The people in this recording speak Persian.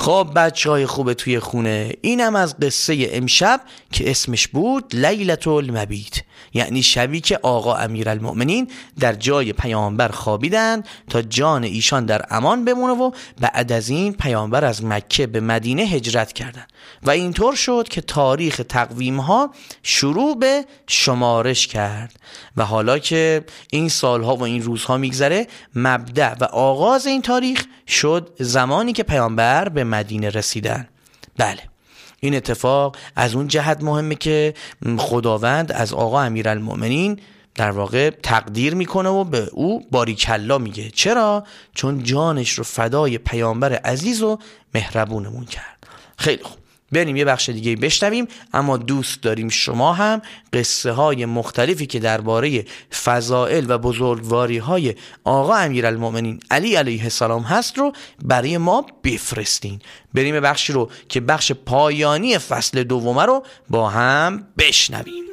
خب بچهای خوب توی خونه، اینم از قصه امشب که اسمش بود لیلة المبیت، یعنی شبی که آقا امیرالمؤمنین در جای پیامبر خوابیدن تا جان ایشان در امان بمونه و بعد از این پیامبر از مکه به مدینه هجرت کردن و اینطور شد که تاریخ تقویم ها شروع به شمارش کرد و حالا که این سالها و این روزها میگذره، مبدأ و آغاز این تاریخ شد زمانی که پیامبر به مدینه رسیدن. بله، این اتفاق از اون جهت مهمه که خداوند از آقا امیرالمؤمنین در واقع تقدیر میکنه و به او باریکلا میگه. چرا؟ چون جانش رو فدای پیامبر عزیز و مهربونمون کرد. خیلی خوب، بریم یه بخش دیگه بشنویم، اما دوست داریم شما هم قصه های مختلفی که درباره فضائل و بزرگواری های آقا امیرالمؤمنین علی علیه السلام هست رو برای ما بفرستین. بریم بخشی رو که بخش پایانی فصل دومه رو با هم بشنویم.